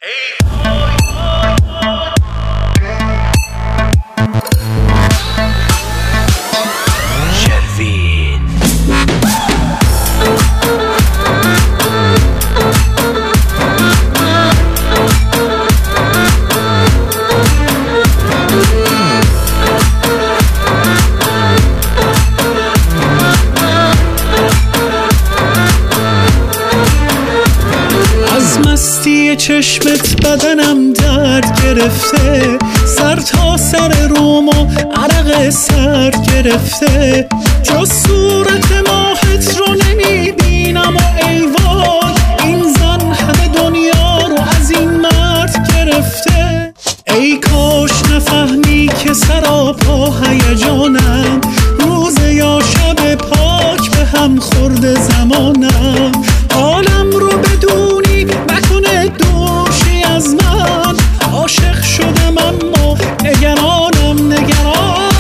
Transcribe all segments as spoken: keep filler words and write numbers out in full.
مستی چشمت بدنم درد گرفته، سر تا سر روم و عرق سر گرفته، جز صورت ماهت رو نمیبینم و ای وای این زن همه دنیا رو از این مرد گرفته. ای کاش نفهمی که سراپا هیجانم، روز یا شب پاک به هم خورده زمانم، حالم رو بدونی نکنه دوشی از من، عاشق شدم اما نگرانم نگرانم.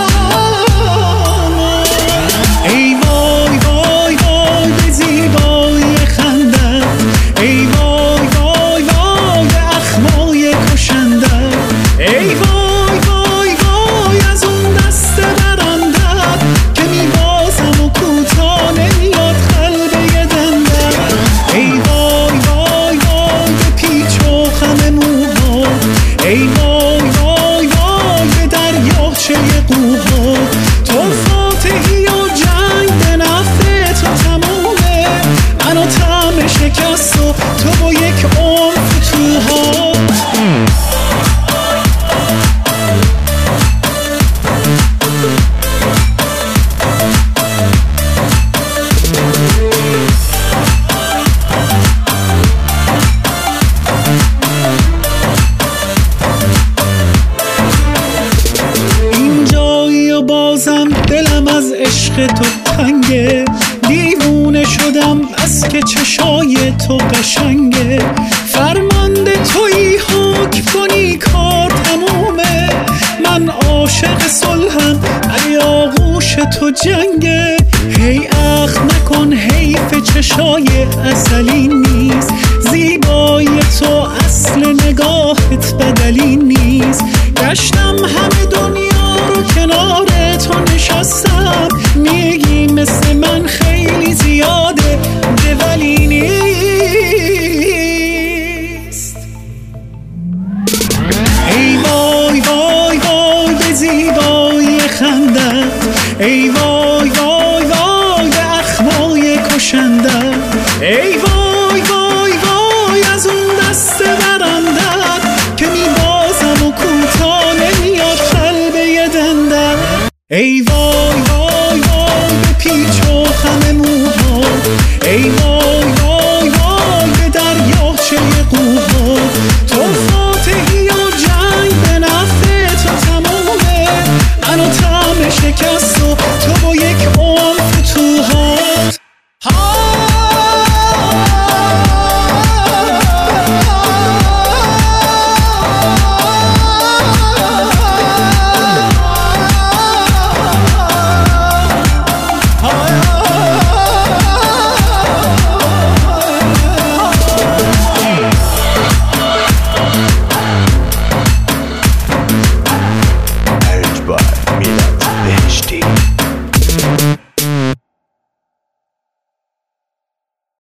ای وای وای وای به زیبایی خنده، ای وای وای وای به اخمای کشنده، ای وای وای وای از اون دست برنده که میبازم و کوتا نمیاد قلب یه دنده. ای وای وای وای به پیچ و خم موها، ای وای وای وای به دریاچه قوها، تو فاتحی و جنگ به نفع تو تمومه، منو طعم شکست و تو با یک عمر فتوها. بازم دلم از عشق تو تنگه، دیوونه شدم بس که چشای تو قشنگه، فرمانده تویی حکم کنی کار تمومه، من عاشق صلحم علی آغوش تو جنگه. هی اخ نکن حیف چشای اصلی نیست، زیبایی تو اصل نگاهت بدلی نیست، گشتم همه دنیا رو کنار تو نشستم، میگی مثل من خیلی زیاده ده ولی نیست. ای وای وای وای به زیبایی خنده، ای وای وای وای به اخمای کشنده، ای وای وای وای از اون دست برنده که میبازم و کوتا نمیاد قلب یه دنده. ای وای وای